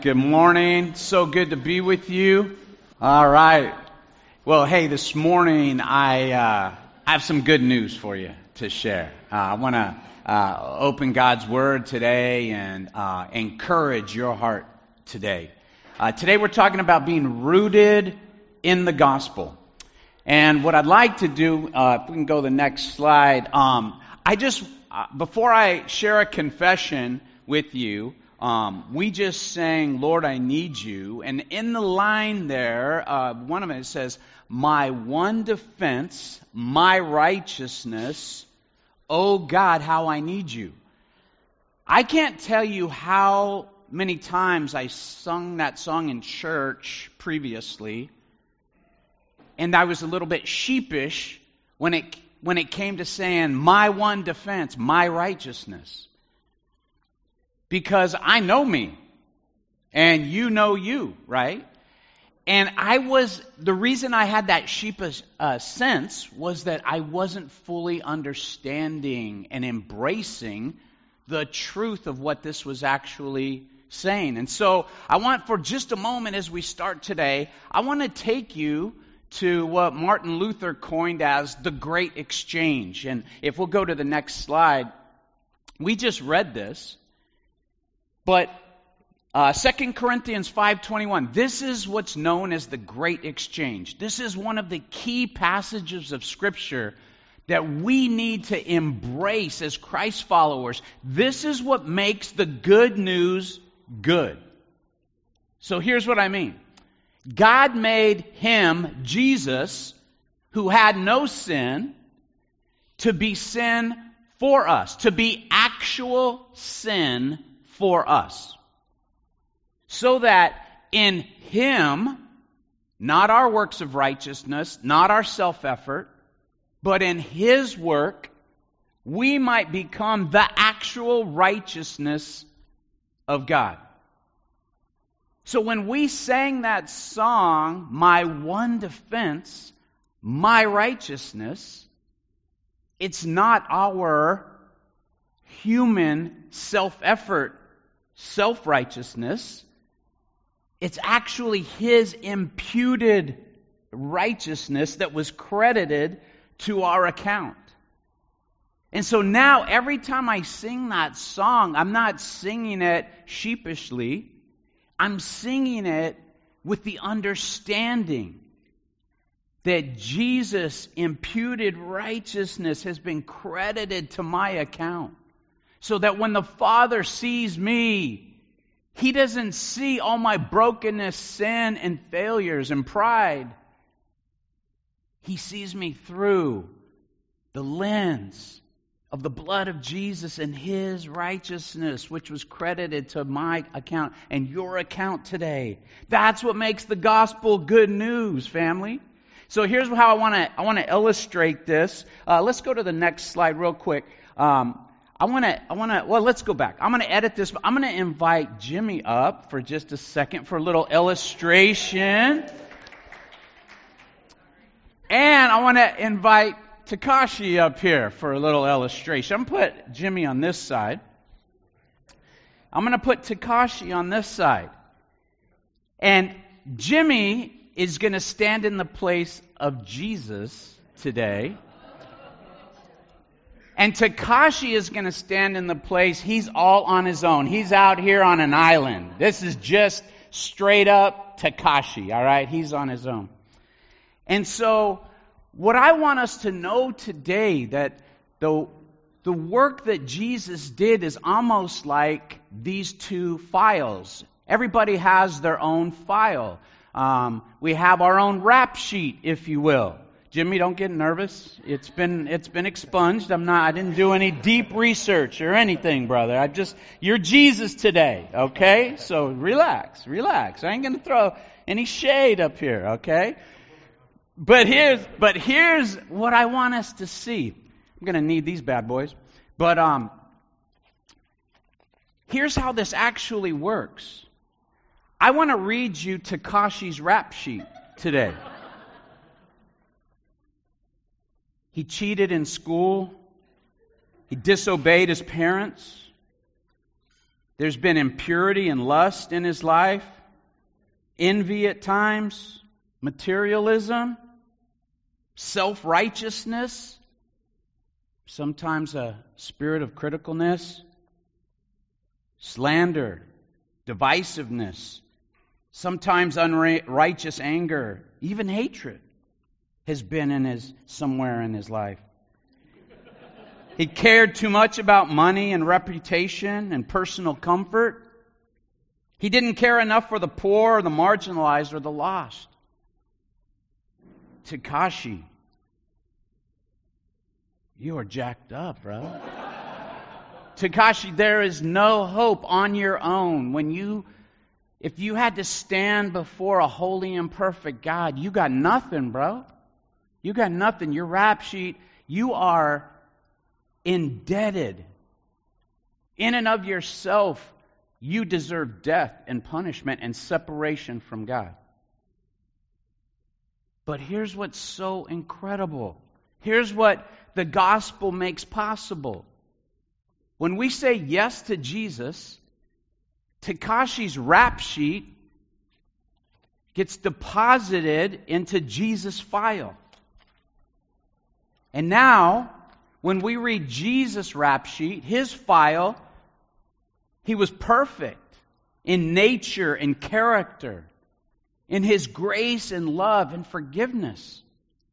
Good morning. So good to be with you. All right. Well, hey, this morning I have some good news for you to share. I want to open God's Word today and encourage your heart today. Today we're talking about being rooted in the gospel. And what I'd like to do, if we can go to the next slide, before I share a confession with you, we just sang, Lord, I need you. And in the line there, one of it says, my one defense, my righteousness, oh God, how I need you. I can't tell you how many times I sung that song in church previously, and I was a little bit sheepish when it came to saying, my one defense, my righteousness. Because I know me, and you know you, right? And the reason I had that sheepish sense was that I wasn't fully understanding and embracing the truth of what this was actually saying. And so I want, for just a moment as we start today, I want to take you to what Martin Luther coined as the Great Exchange. And if we'll go to the next slide, we just read this. But 2 Corinthians 5:21, this is what's known as the Great Exchange. This is one of the key passages of Scripture that we need to embrace as Christ followers. This is what makes the good news good. So here's what I mean. God made him, Jesus, who had no sin, to be sin for us, to be actual sin for us, so that in him, not our works of righteousness, not our self-effort, but in his work, we might become the actual righteousness of God. So when we sang that song, my one defense, my righteousness, it's not our human self-effort, self-righteousness. It's actually his imputed righteousness that was credited to our account. And so now every time I sing that song, I'm not singing it sheepishly. I'm singing it with the understanding that Jesus' imputed righteousness has been credited to my account. So that when the Father sees me, he doesn't see all my brokenness, sin, and failures and pride. He sees me through the lens of the blood of Jesus and his righteousness, which was credited to my account and your account today. That's what makes the gospel good news, family. So here's how I want to illustrate this. Let's go to the next slide real quick. Let's go back. I'm going to edit this, but I'm going to invite Jimmy up for just a second for a little illustration. And I want to invite Takashi up here for a little illustration. I'm going to put Jimmy on this side. I'm going to put Takashi on this side. And Jimmy is going to stand in the place of Jesus today. And Takashi is going to stand in the place, he's all on his own. He's out here on an island. This is just straight up Takashi, all right? He's on his own. And so, what I want us to know today, that the work that Jesus did is almost like these two files. Everybody has their own file. We have our own rap sheet, if you will. Jimmy, don't get nervous. It's been expunged. I didn't do any deep research or anything, brother. You're Jesus today, okay? So relax. I ain't gonna throw any shade up here, okay? But here's what I want us to see. I'm gonna need these bad boys. But here's how this actually works. I want to read you Takashi's rap sheet today. He cheated in school. He disobeyed his parents. There's been impurity and lust in his life, envy at times, materialism, self-righteousness, sometimes a spirit of criticalness, slander, divisiveness, sometimes unrighteous anger, even hatred has been somewhere in his life. He cared too much about money and reputation and personal comfort. He didn't care enough for the poor or the marginalized or the lost. Tekashi, you are jacked up, bro. Tekashi, there is no hope on your own. If you had to stand before a holy and perfect God, you got nothing, bro. You got nothing. Your rap sheet, you are indebted. In and of yourself, you deserve death and punishment and separation from God. But here's what's so incredible. Here's what the gospel makes possible. When we say yes to Jesus, Tekashi's rap sheet gets deposited into Jesus' file. And now, when we read Jesus' rap sheet, his file, he was perfect in nature and character, in his grace and love and forgiveness,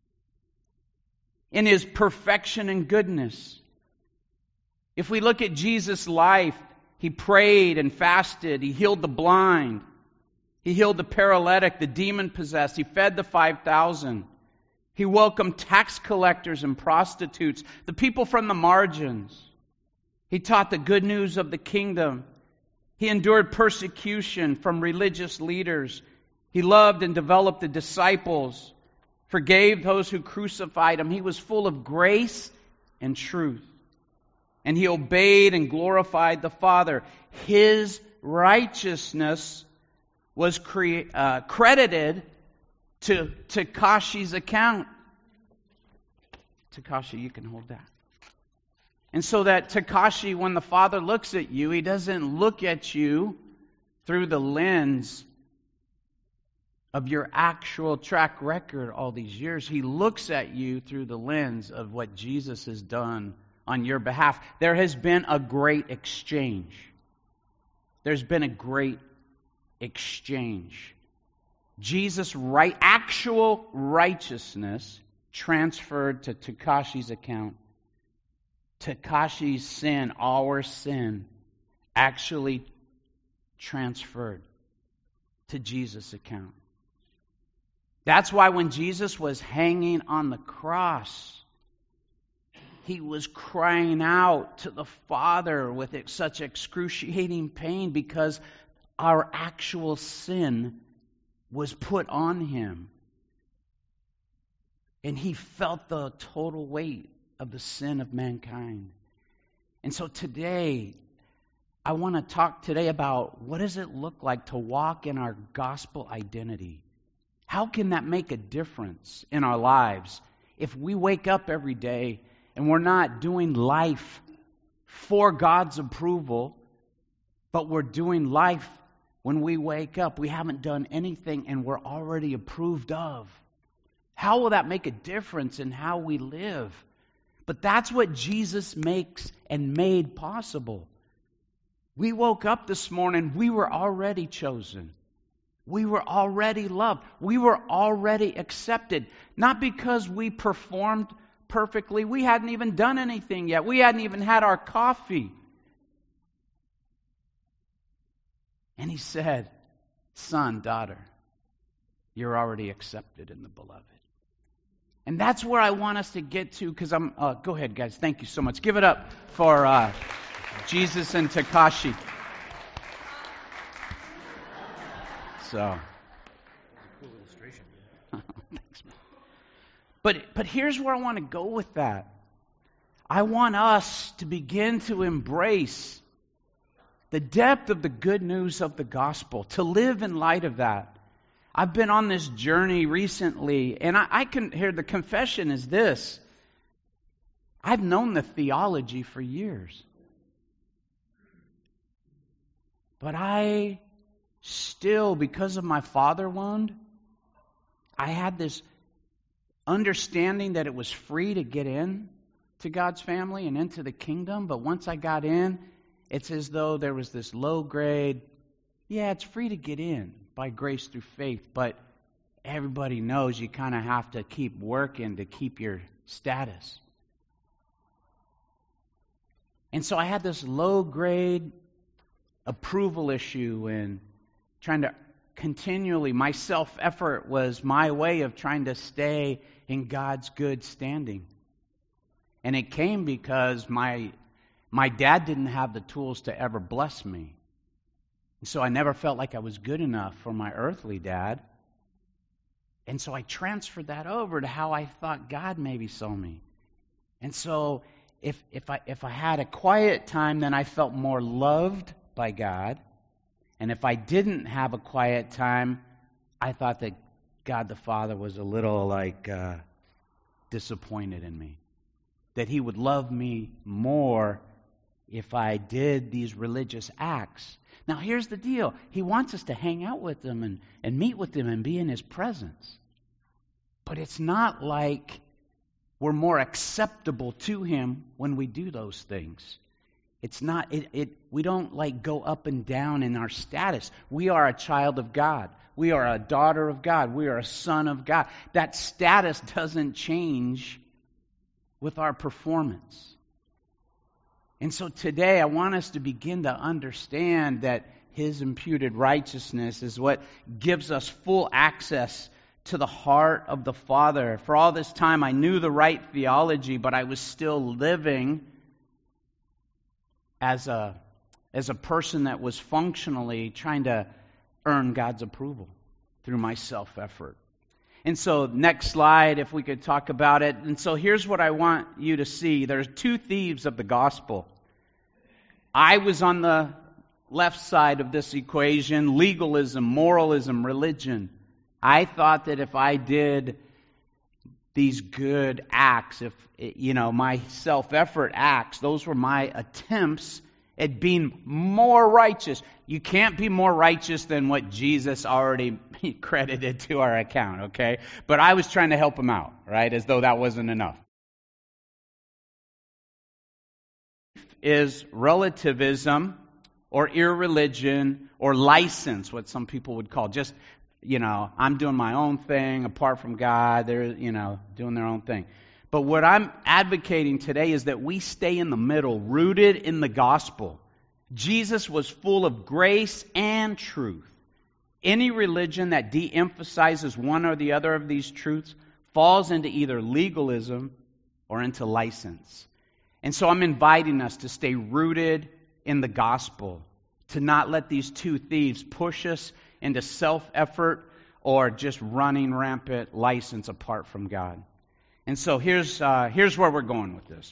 in his perfection and goodness. If we look at Jesus' life, he prayed and fasted. He healed the blind. He healed the paralytic, the demon-possessed. He fed the 5,000. He welcomed tax collectors and prostitutes, the people from the margins. He taught the good news of the kingdom. He endured persecution from religious leaders. He loved and developed the disciples, forgave those who crucified him. He was full of grace and truth. And he obeyed and glorified the Father. His righteousness was credited to Tekashi's account. Tekashi, you can hold that. And so that Tekashi, when the Father looks at you, he doesn't look at you through the lens of your actual track record all these years. He looks at you through the lens of what Jesus has done on your behalf. There has been a great exchange. There's been a great exchange. Jesus' actual righteousness transferred to Tekashi's account. Tekashi's sin, our sin, actually transferred to Jesus' account. That's why when Jesus was hanging on the cross, he was crying out to the Father with such excruciating pain because our actual sin was put on him. And he felt the total weight of the sin of mankind. And so today, I want to talk today about what does it look like to walk in our gospel identity? How can that make a difference in our lives if we wake up every day and we're not doing life for God's approval, but we're doing life when we wake up? We haven't done anything and we're already approved of. How will that make a difference in how we live? But that's what Jesus makes and made possible. We woke up this morning, we were already chosen. We were already loved. We were already accepted. Not because we performed perfectly. We hadn't even done anything yet. We hadn't even had our coffee. And he said, son, daughter, you're already accepted in the beloved. And that's where I want us to get to, because go ahead, guys. Thank you so much. Give it up for Jesus and Tekashi. So, cool illustration. Thanks, man. But here's where I want to go with that. I want us to begin to embrace the depth of the good news of the gospel, to live in light of that. I've been on this journey recently, and I can hear the confession is this. I've known the theology for years. But I still, because of my father wound, I had this understanding that it was free to get in to God's family and into the kingdom. But once I got in, it's as though there was this low grade, yeah, it's free to get in by grace through faith, but everybody knows you kind of have to keep working to keep your status. And so I had this low grade approval issue and trying to continually, my self-effort was my way of trying to stay in God's good standing. And it came because my dad didn't have the tools to ever bless me. And so I never felt like I was good enough for my earthly dad. And so I transferred that over to how I thought God maybe saw me. And so if I had a quiet time, then I felt more loved by God. And if I didn't have a quiet time, I thought that God the Father was a little disappointed in me. That He would love me more if I did these religious acts. Now here's the deal. He wants us to hang out with Him and meet with Him and be in His presence. But it's not like we're more acceptable to Him when we do those things. It's not, we don't go up and down in our status. We are a child of God. We are a daughter of God. We are a son of God. That status doesn't change with our performance. And so today I want us to begin to understand that His imputed righteousness is what gives us full access to the heart of the Father. For all this time I knew the right theology, but I was still living as a person that was functionally trying to earn God's approval through my self-effort. And so next slide, if we could talk about it. And so here's what I want you to see. There's two thieves of the gospel. I was on the left side of this equation: legalism, moralism, religion. I thought that if I did these good acts, my self-effort acts, those were my attempts at being more righteous. You can't be more righteous than what Jesus already credited to our account, okay? But I was trying to help Him out, right? As though that wasn't enough. Is relativism or irreligion or license, what some people would call just, I'm doing my own thing apart from God. They're, doing their own thing. But what I'm advocating today is that we stay in the middle, rooted in the gospel. Jesus was full of grace and truth. Any religion that de-emphasizes one or the other of these truths falls into either legalism or into license. And so I'm inviting us to stay rooted in the gospel, to not let these two thieves push us into self-effort or just running rampant license apart from God. And so here's where we're going with this.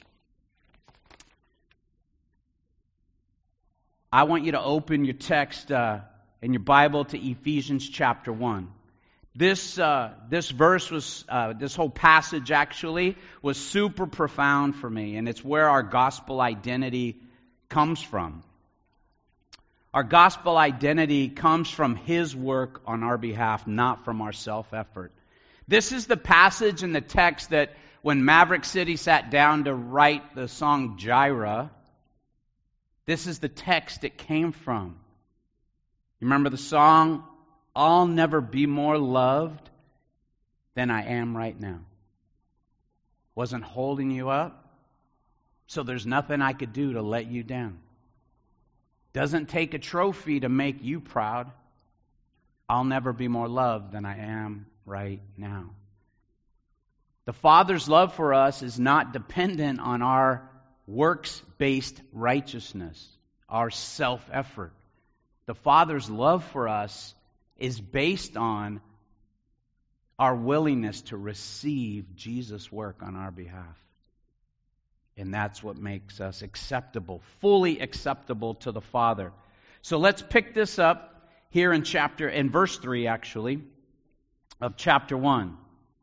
I want you to open your text in your Bible to Ephesians chapter 1. This verse was, this whole passage actually was super profound for me, and it's where our gospel identity comes from. Our gospel identity comes from His work on our behalf, not from our self-effort. This is the passage in the text that when Maverick City sat down to write the song Jireh, this is the text it came from. You remember the song, "I'll never be more loved than I am right now." Wasn't holding you up, so there's nothing I could do to let you down. Doesn't take a trophy to make you proud. I'll never be more loved than I am right now. The Father's love for us is not dependent on our works-based righteousness, our self-effort. The Father's love for us is based on our willingness to receive Jesus' work on our behalf. And that's what makes us acceptable, fully acceptable to the Father. So let's pick this up here in verse 3 actually, of chapter 1.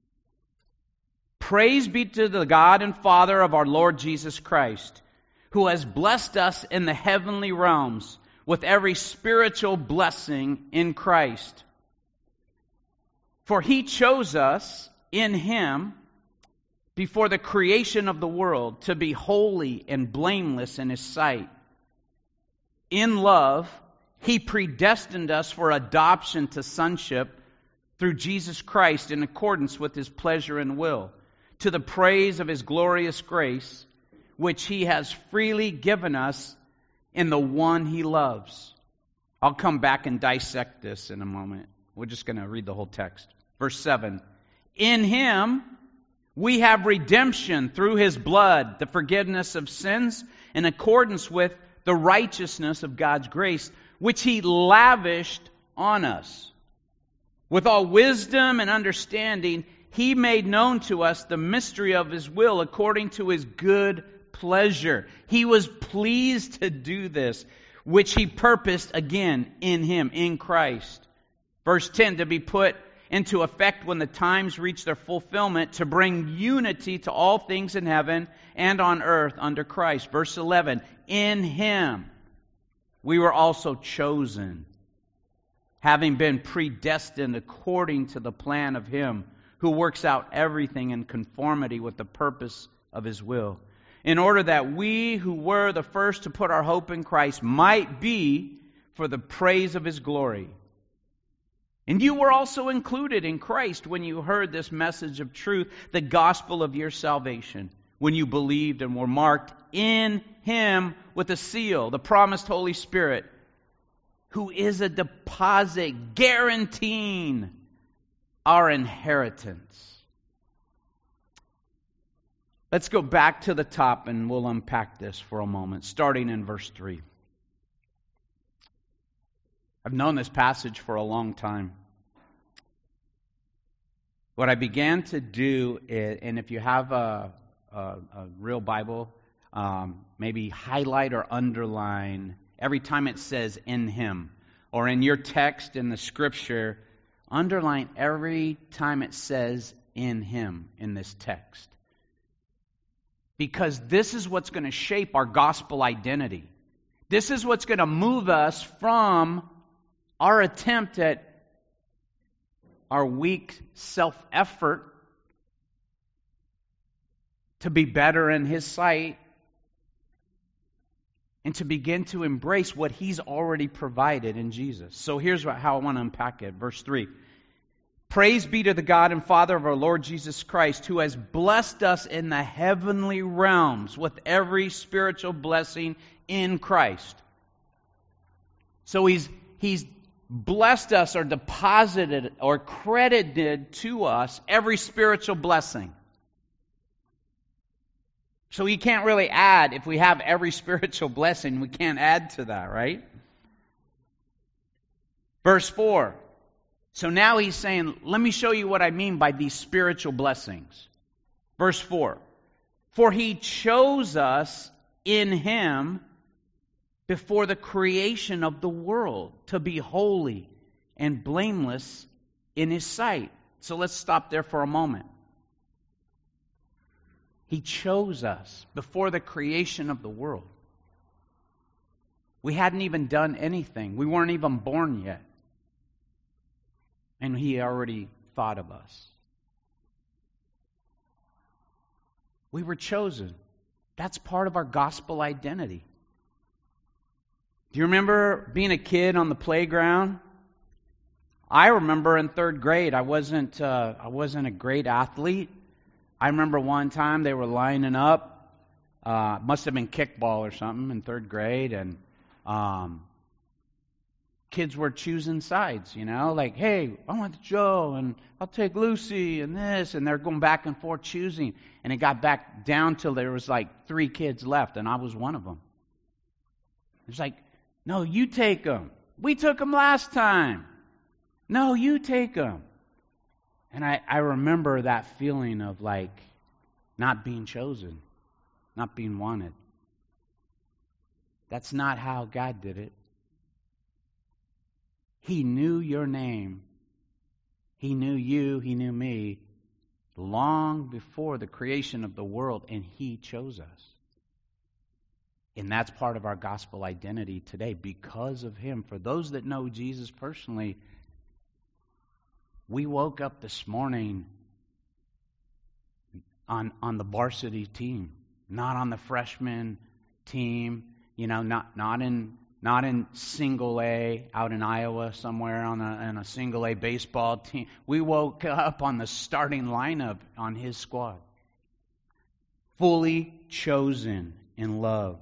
Praise be to the God and Father of our Lord Jesus Christ, who has blessed us in the heavenly realms with every spiritual blessing in Christ. For He chose us in Him before the creation of the world to be holy and blameless in His sight. In love, He predestined us for adoption to sonship through Jesus Christ in accordance with His pleasure and will, to the praise of His glorious grace, which He has freely given us in the one He loves. I'll come back and dissect this in a moment. We're just going to read the whole text. Verse 7. In Him we have redemption through His blood, the forgiveness of sins, in accordance with the righteousness of God's grace, which He lavished on us. With all wisdom and understanding, He made known to us the mystery of His will according to His good pleasure. He was pleased to do this, which He purposed again in Him, in Christ. Verse 10, to be put into effect when the times reach their fulfillment, to bring unity to all things in heaven and on earth under Christ. Verse 11, in Him we were also chosen, having been predestined according to the plan of Him who works out everything in conformity with the purpose of His will, in order that we who were the first to put our hope in Christ might be for the praise of His glory. And you were also included in Christ when you heard this message of truth, the gospel of your salvation, when you believed and were marked in Him with a seal, the promised Holy Spirit, who is a deposit guaranteeing our inheritance. Let's go back to the top and we'll unpack this for a moment, starting in verse 3. I've known this passage for a long time. What I began to do is, and if you have a real Bible, maybe highlight or underline every time it says in Him, or in your text in the Scripture, underline every time it says in Him in this text. Because this is what's going to shape our gospel identity. This is what's going to move us from our attempt at our weak self-effort to be better in His sight and to begin to embrace what He's already provided in Jesus. So here's how I want to unpack it. Verse 3. Praise be to the God and Father of our Lord Jesus Christ, who has blessed us in the heavenly realms with every spiritual blessing in Christ. So He's blessed us or deposited or credited to us every spiritual blessing. So He can't really add, if we have every spiritual blessing, we can't add to that, right? Verse 4. So now He's saying, let me show you what I mean by these spiritual blessings. Verse 4. For He chose us in Him before the creation of the world to be holy and blameless in His sight. So let's stop there for a moment. He chose us before the creation of the world. We hadn't even done anything. We weren't even born yet. And He already thought of us. We were chosen. That's part of our gospel identity. Do you remember being a kid on the playground? I remember in third grade, I wasn't a great athlete. I remember one time they were lining up. Must have been kickball or something in third grade, and kids were choosing sides, like, hey, I want Joe, and I'll take Lucy, and this, and they're going back and forth choosing. And it got back down till there was like 3 kids left, and I was one of them. It's like, no, you take them. We took them last time. No, you take them. And I remember that feeling of like not being chosen, not being wanted. That's not how God did it. He knew your name. He knew you. He knew me long before the creation of the world, and He chose us. And that's part of our gospel identity today because of Him. For those that know Jesus personally, we woke up this morning on the varsity team, not on the freshman team, not in single A out in Iowa somewhere in a single A baseball team. We woke up on the starting lineup on His squad. Fully chosen and loved.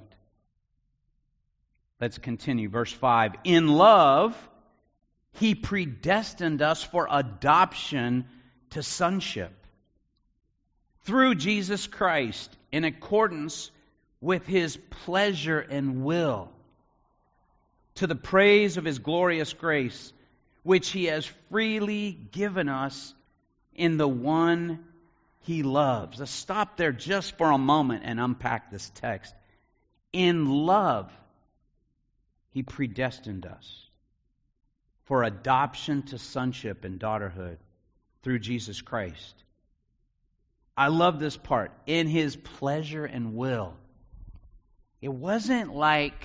Let's continue. Verse 5. In love, He predestined us for adoption to sonship through Jesus Christ in accordance with His pleasure and will, to the praise of His glorious grace, which He has freely given us in the one He loves. Let's stop there just for a moment and unpack this text. In love, He predestined us for adoption to sonship and daughterhood through Jesus Christ. I love this part. In His pleasure and will. It wasn't like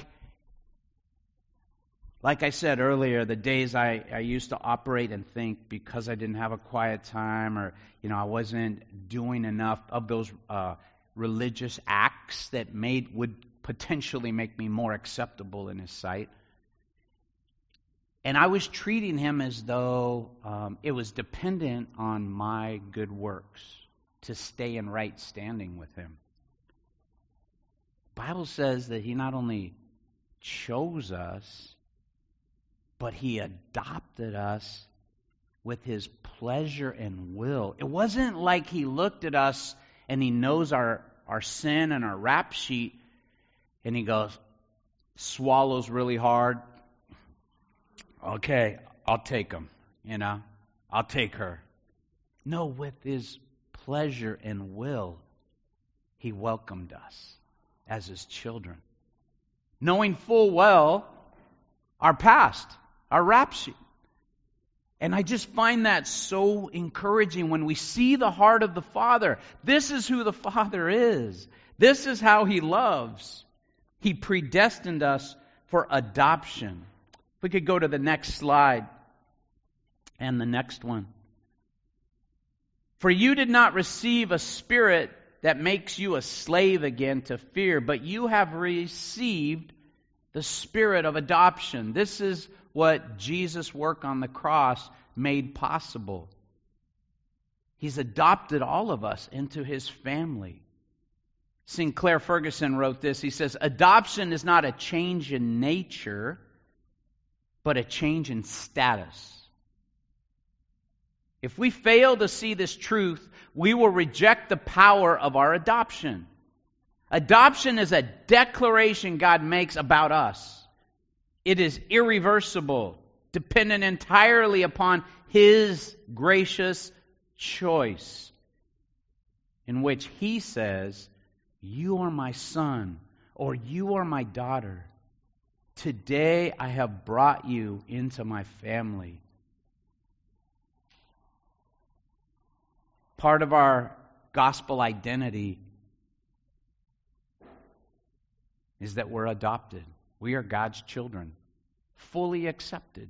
I said earlier, the days I used to operate and think because I didn't have a quiet time or, I wasn't doing enough of those religious acts that would potentially make me more acceptable in His sight. And I was treating Him as though it was dependent on my good works to stay in right standing with Him. The Bible says that He not only chose us, but He adopted us with His pleasure and will. It wasn't like He looked at us and He knows our sin and our rap sheet and He goes, swallows really hard. Okay, I'll take him, I'll take her. No, with His pleasure and will, He welcomed us as His children. Knowing full well our past, our rap sheet. And I just find that so encouraging when we see the heart of the Father. This is who the Father is. This is how He loves. He predestined us for adoption. If we could go to the next slide and the next one. For you did not receive a spirit that makes you a slave again to fear, but you have received the spirit of adoption. This is what Jesus' work on the cross made possible. He's adopted all of us into His family. Sinclair Ferguson wrote this. He says, adoption is not a change in nature, but a change in status. If we fail to see this truth, we will reject the power of our adoption. Adoption is a declaration God makes about us. It is irreversible, dependent entirely upon His gracious choice, in which He says, you are my son, or you are my daughter. Today I have brought you into my family. Part of our gospel identity is that we're adopted. We are God's children, fully accepted.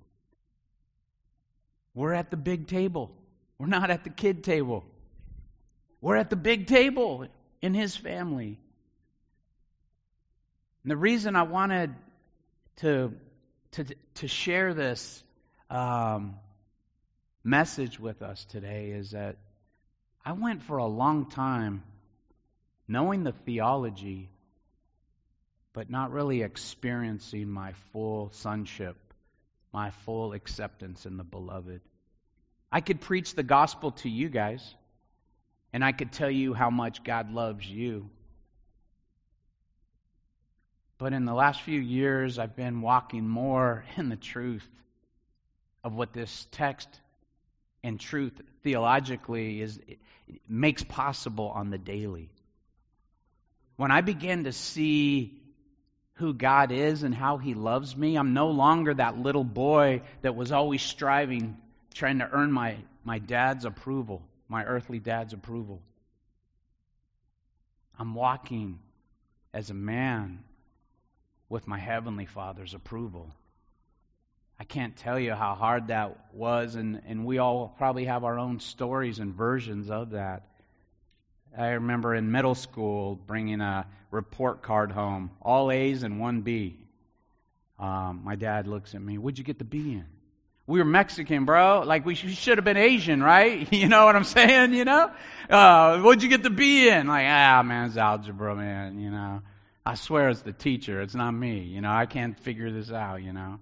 We're at the big table. We're not at the kid table. We're at the big table in His family. And the reason I wanted to share this message with us today is that I went for a long time knowing the theology, but not really experiencing my full sonship, my full acceptance in the Beloved. I could preach the gospel to you guys, and I could tell you how much God loves you. But in the last few years, I've been walking more in the truth of what this text and truth theologically makes possible on the daily. When I begin to see who God is and how He loves me, I'm no longer that little boy that was always striving, trying to earn my dad's approval, my earthly dad's approval. I'm walking as a man with my Heavenly Father's approval. I can't tell you how hard that was, and we all probably have our own stories and versions of that. I remember in middle school bringing a report card home, all A's and one B. My dad looks at me, "What'd you get the B in?" We were Mexican, bro. Like, we should have been Asian, right? You know what I'm saying, What'd you get the B in? Like, man, it's algebra, man, I swear it's the teacher. It's not me, I can't figure this out,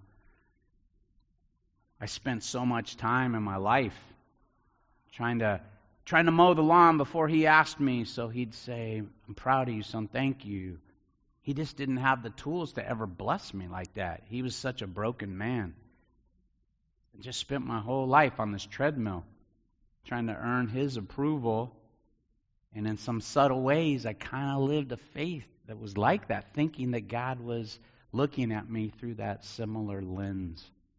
I spent so much time in my life trying to mow the lawn before he asked me, so he'd say, "I'm proud of you, son, thank you." He just didn't have the tools to ever bless me like that. He was such a broken man. I just spent my whole life on this treadmill trying to earn his approval. And in some subtle ways, I kind of lived a faith that was like that, thinking that God was looking at me through that similar lens.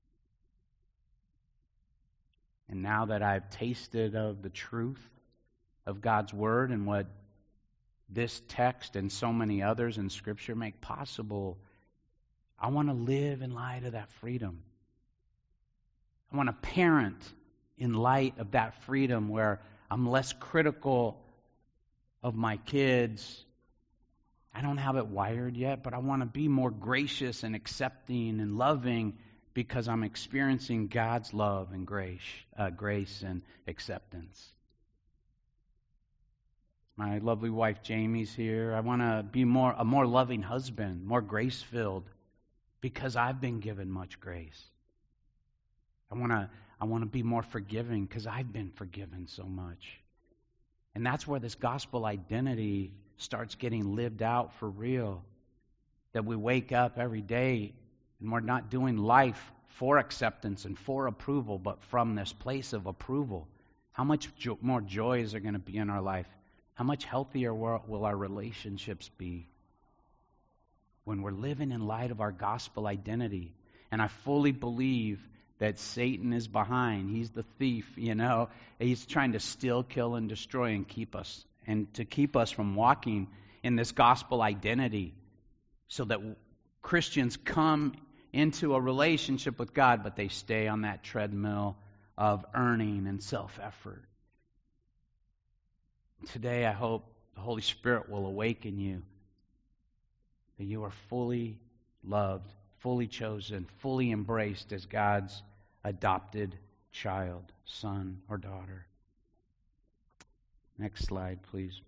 And now that I've tasted of the truth of God's Word and what this text and so many others in Scripture make possible, I want to live in light of that freedom. I want to parent in light of that freedom where I'm less critical of my kids. I don't have it wired yet, but I want to be more gracious and accepting and loving because I'm experiencing God's love and grace and acceptance. My lovely wife Jamie's here. I want to be a more loving husband, more grace-filled, because I've been given much grace. I want to be more forgiving because I've been forgiven so much. And that's where this gospel identity starts getting lived out for real. That we wake up every day and we're not doing life for acceptance and for approval, but from this place of approval. How much more joy is there going to be in our life? How much healthier will our relationships be when we're living in light of our gospel identity? And I fully believe that Satan is behind. He's the thief, He's trying to steal, kill, and destroy and keep us from walking in this gospel identity so that Christians come into a relationship with God, but they stay on that treadmill of earning and self-effort. Today, I hope the Holy Spirit will awaken you, that you are fully loved, fully chosen, fully embraced as God's adopted child, son or daughter. Next slide, please.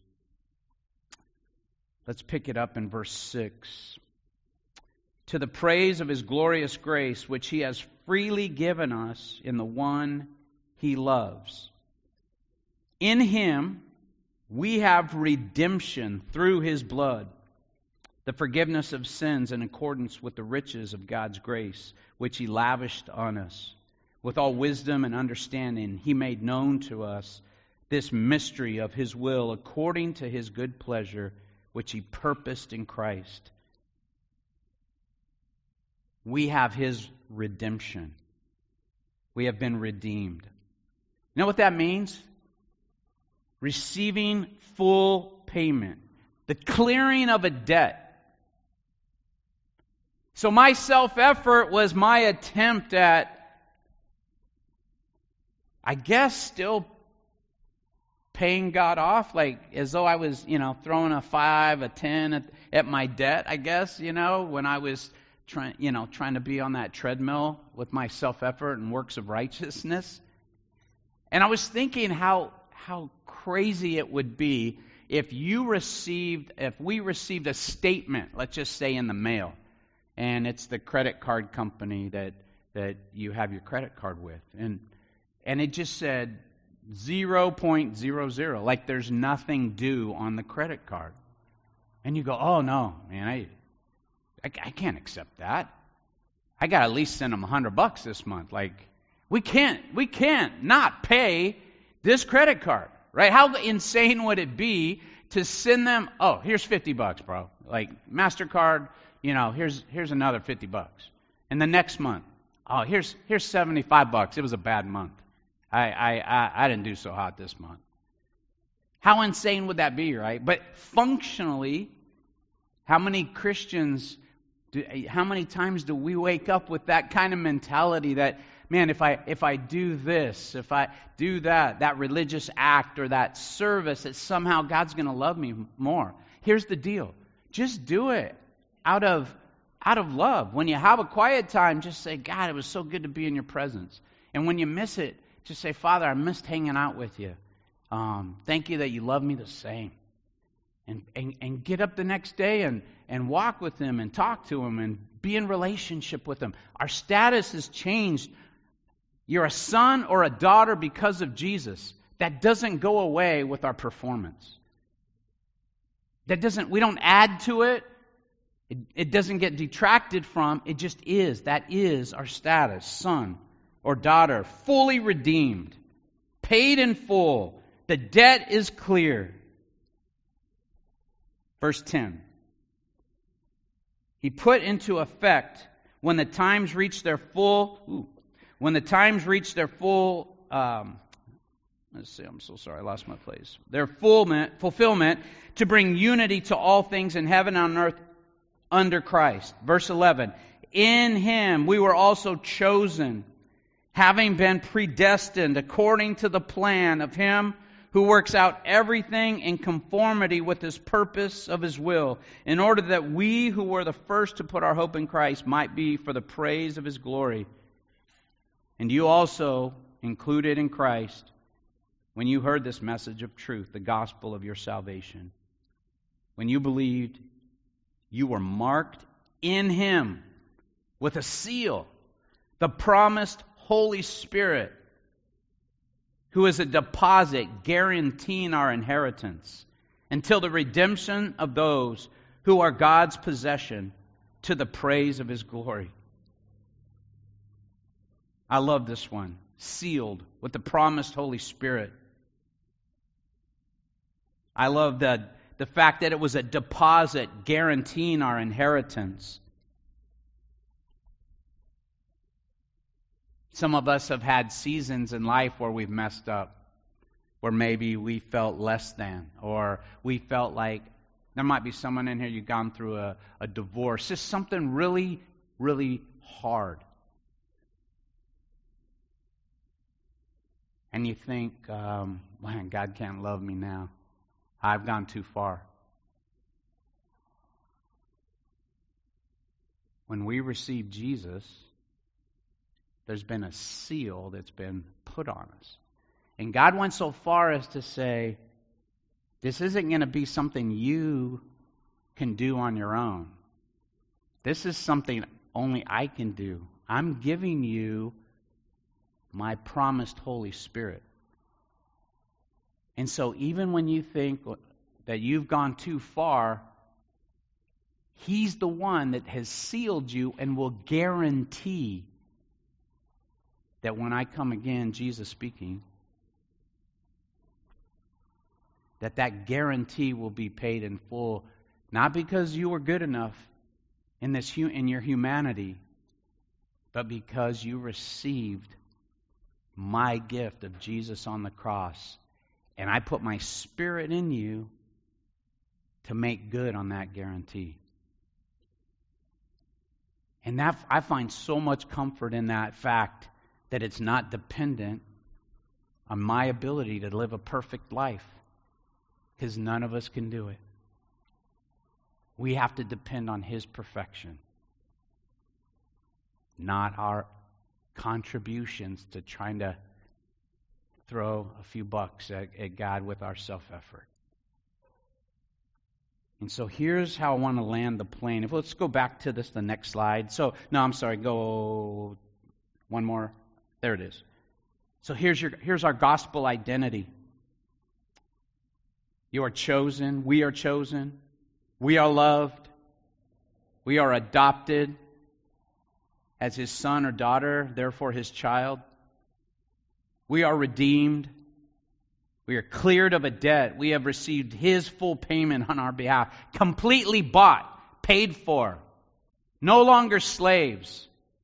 Let's pick it up in verse 6. To the praise of His glorious grace, which He has freely given us in the one He loves. In Him we have redemption through His blood, the forgiveness of sins in accordance with the riches of God's grace, which He lavished on us. With all wisdom and understanding, He made known to us this mystery of His will according to His good pleasure, which He purposed in Christ. We have His redemption. We have been redeemed. You know what that means? Receiving full payment. The clearing of a debt. So my self-effort was my attempt at, I guess, still paying God off, like as though I was, throwing a 5, a 10 at my debt, I guess, when I was trying to be on that treadmill with my self-effort and works of righteousness. And I was thinking how crazy it would be if we received a statement, let's just say in the mail, and it's the credit card company that you have your credit card with, and it just said 0.00, like there's nothing due on the credit card. And you go, "Oh no, man, I can't accept that. I got to at least send them $100 this month. Like, we can't not pay this credit card, right? How insane would it be to send them, oh, here's $50, bro. Like, MasterCard, here's another $50. And the next month, oh, here's $75. It was a bad month. I didn't do so hot this month. How insane would that be, right? But functionally, how many Christians How many times do we wake up with that kind of mentality that, man, if I do this, if I do that religious act or that service, that somehow God's going to love me more? Here's the deal. Just do it out of love. When you have a quiet time, just say, God, it was so good to be in your presence. And when you miss it, just say, Father, I missed hanging out with you. Thank you that you love me the same. And get up the next day and walk with him and talk to him and be in relationship with him. Our status has changed. You're a son or a daughter because of Jesus. That doesn't go away with our performance. We don't add to it. It doesn't get detracted from. It just is. That is our status. Son or daughter, fully redeemed, paid in full. The debt is clear. Verse 10. He put into effect when the times reached their full. Let's see, I'm so sorry, I lost my place. Their fulfillment to bring unity to all things in heaven and on earth under Christ. Verse 11. In him we were also chosen, having been predestined according to the plan of him who works out everything in conformity with his purpose of his will, in order that we who were the first to put our hope in Christ might be for the praise of his glory. And you also, included in Christ, when you heard this message of truth, the gospel of your salvation, when you believed, you were marked in him with a seal, the promised Holy Spirit, who is a deposit guaranteeing our inheritance until the redemption of those who are God's possession to the praise of his glory. I love this one. Sealed with the promised Holy Spirit. I love the fact that it was a deposit guaranteeing our inheritance. Some of us have had seasons in life where we've messed up, where maybe we felt less than, or we felt like there might be someone in here, you've gone through a divorce, just something really, really hard. And you think, man, God can't love me now. I've gone too far. When we receive Jesus, there's been a seal that's been put on us. And God went so far as to say, this isn't going to be something you can do on your own. This is something only I can do. I'm giving you my promised Holy Spirit. And so even when you think that you've gone too far, He's the one that has sealed you and will guarantee that when I come again, Jesus speaking, that guarantee will be paid in full, not because you were good enough in your humanity, but because you received my gift of Jesus on the cross, and I put my Spirit in you to make good on that guarantee. And that I find so much comfort in that fact that it's not dependent on my ability to live a perfect life, because none of us can do it. We have to depend on His perfection, not our contributions to trying to throw a few bucks at God with our self-effort. And so here's how I want to land the plane. Let's go back to the next slide. Go one more. There it is. So here's our gospel identity. You are chosen. We are chosen. We are loved. We are adopted as His son or daughter, therefore His child. We are redeemed. We are cleared of a debt. We have received His full payment on our behalf. Completely bought, paid for. No longer slaves.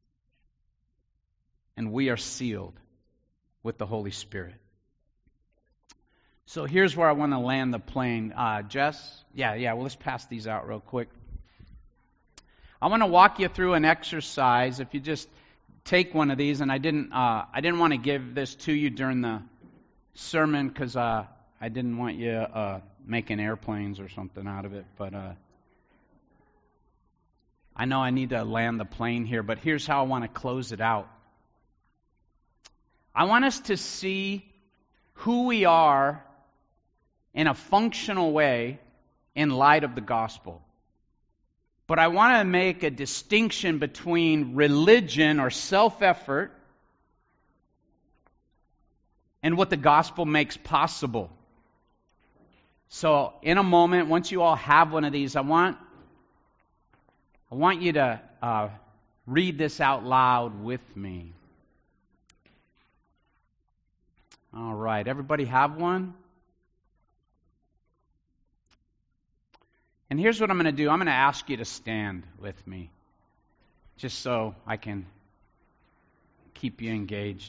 And we are sealed with the Holy Spirit. So here's where I want to land the plane. Jess? Yeah, well, let's pass these out real quick. I want to walk you through an exercise. If you just take one of these, and I didn't want to give this to you during the sermon because I didn't want you making airplanes or something out of it. But I know I need to land the plane here. But here's how I want to close it out. I want us to see who we are in a functional way in light of the gospel. But I want to make a distinction between religion or self-effort and what the gospel makes possible. So in a moment, once you all have one of these, I want you to read this out loud with me. All right, everybody have one? And here's what I'm going to do. I'm going to ask you to stand with me, just so I can keep you engaged.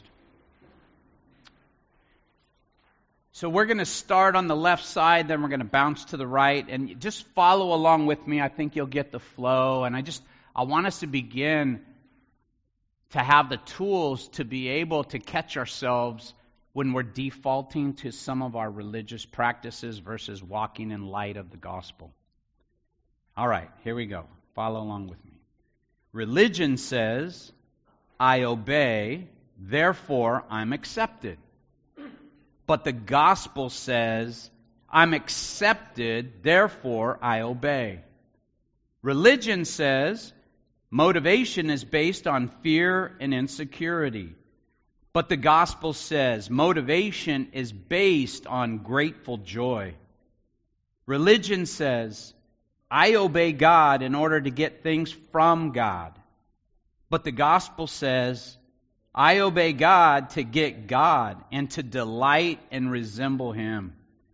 So we're going to start on the left side, then we're going to bounce to the right, and just follow along with me. I think you'll get the flow. And I want us to begin to have the tools to be able to catch ourselves when we're defaulting to some of our religious practices versus walking in light of the gospel. All right, here we go. Follow along with me. Religion says, I obey, therefore I'm accepted. But the gospel says, I'm accepted, therefore I obey. Religion says, motivation is based on fear and insecurity. But the gospel says, motivation is based on grateful joy. Religion says, I obey God in order to get things from God. But the gospel says, I obey God to get God and to delight and resemble Him.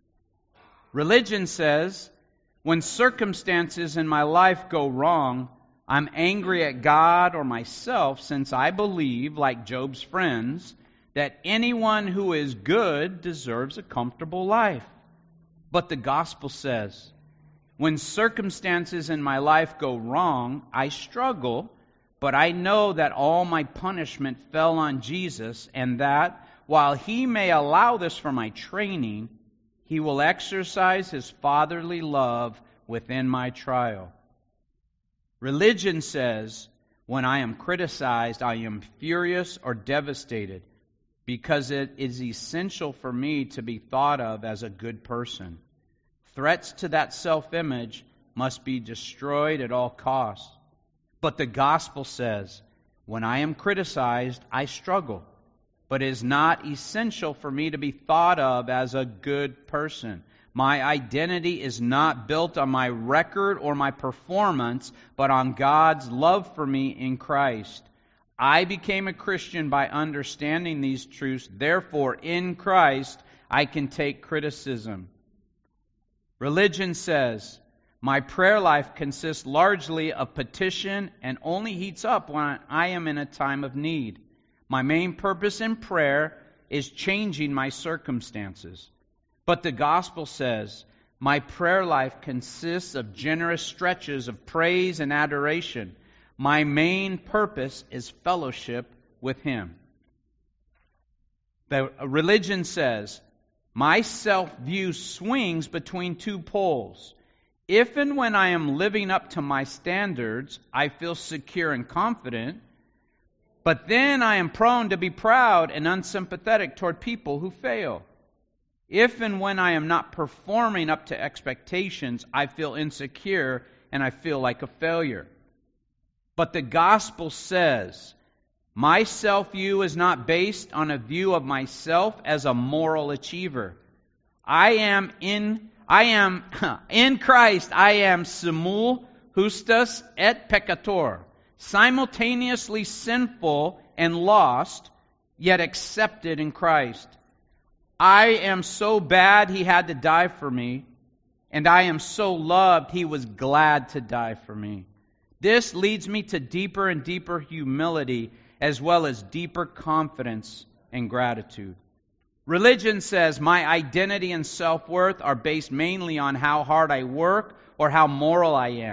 Religion says, when circumstances in my life go wrong, I'm angry at God or myself since I believe, like Job's friends, that anyone who is good deserves a comfortable life. But the gospel says, when circumstances in my life go wrong, I struggle, but I know that all my punishment fell on Jesus, and that while He may allow this for my training, He will exercise His fatherly love within my trial. Religion says, when I am criticized, I am furious or devastated, because it is essential for me to be thought of as a good person. Threats to that self-image must be destroyed at all costs. But the gospel says, when I am criticized, I struggle, but it is not essential for me to be thought of as a good person. My identity is not built on my record or my performance, but on God's love for me in Christ. I became a Christian by understanding these truths. Therefore, in Christ, I can take criticism. Religion says, my prayer life consists largely of petition and only heats up when I am in a time of need. My main purpose in prayer is changing my circumstances. But the gospel says, my prayer life consists of generous stretches of praise and adoration. My main purpose is fellowship with Him. The religion says, my self-view swings between two poles. If and when I am living up to my standards, I feel secure and confident, but then I am prone to be proud and unsympathetic toward people who fail. If and when I am not performing up to expectations, I feel insecure and I feel like a failure. But the gospel says, my self-view is not based on a view of myself as a moral achiever. I am in Christ, I am simul justus et peccator, simultaneously sinful and lost, yet accepted in Christ. I am so bad He had to die for me, and I am so loved He was glad to die for me. This leads me to deeper and deeper humility, as well as deeper confidence and gratitude. Religion says my identity and self-worth are based mainly on how hard I work or how moral I am.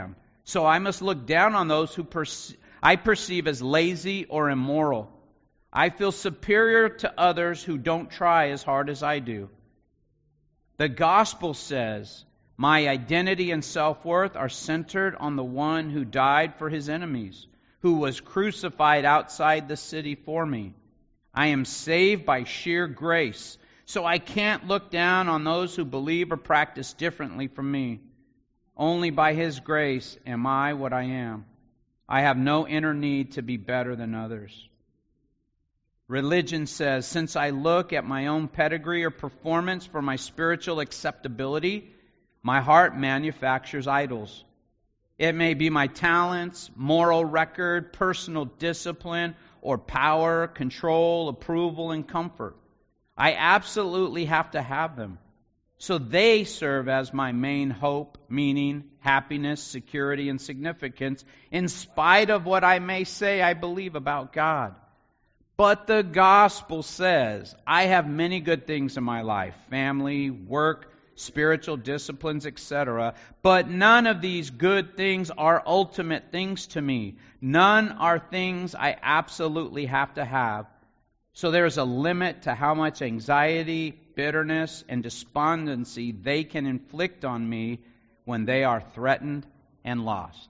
So I must look down on those who I perceive as lazy or immoral. I feel superior to others who don't try as hard as I do. The gospel says, my identity and self-worth are centered on the one who died for his enemies, who was crucified outside the city for me. I am saved by sheer grace, so I can't look down on those who believe or practice differently from me. Only by his grace am I what I am. I have no inner need to be better than others. Religion says, since I look at my own pedigree or performance for my spiritual acceptability, my heart manufactures idols. It may be my talents, moral record, personal discipline, or power, control, approval, and comfort. I absolutely have to have them. So they serve as my main hope, meaning, happiness, security, and significance, in spite of what I may say I believe about God. But the gospel says, I have many good things in my life, family, work, spiritual disciplines, etc. But none of these good things are ultimate things to me. None are things I absolutely have to have. So there is a limit to how much anxiety, bitterness, and despondency they can inflict on me when they are threatened and lost.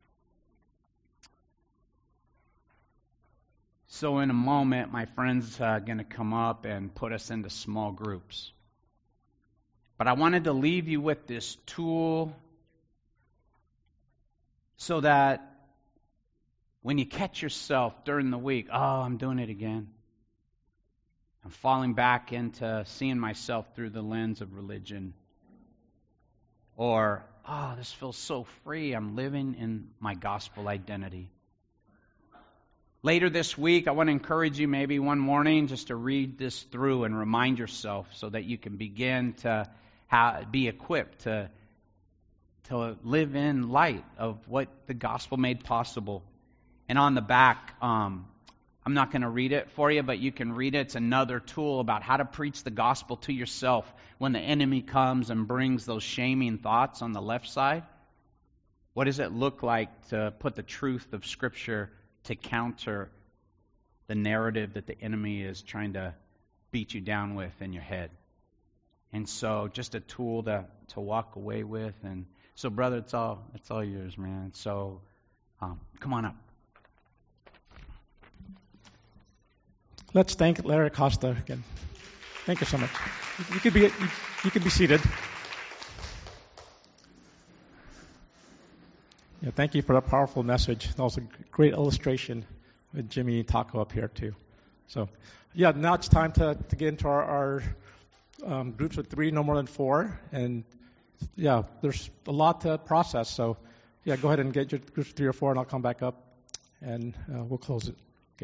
So in a moment, my friend's going to come up and put us into small groups. But I wanted to leave you with this tool so that when you catch yourself during the week, I'm doing it again. I'm falling back into seeing myself through the lens of religion. Or, this feels so free. I'm living in my gospel identity. Later this week, I want to encourage you maybe one morning just to read this through and remind yourself so that you can begin to be equipped to live in light of what the gospel made possible. And on the back, I'm not going to read it for you, but you can read it. It's another tool about how to preach the gospel to yourself when the enemy comes and brings those shaming thoughts on the left side. What does it look like to put the truth of Scripture to counter the narrative that the enemy is trying to beat you down with in your head? And so just a tool to walk away with. And so, brother, it's all yours, man. So come on up. Let's thank Larry Costa again. Thank you so much. You could be seated. Yeah, thank you for that powerful message. That was a great illustration with Jimmy Taco up here too. So, yeah, now it's time to get into our groups of 3, no more than 4, and yeah, there's a lot to process. So, yeah, go ahead and get your groups of 3 or 4, and I'll come back up and we'll close it.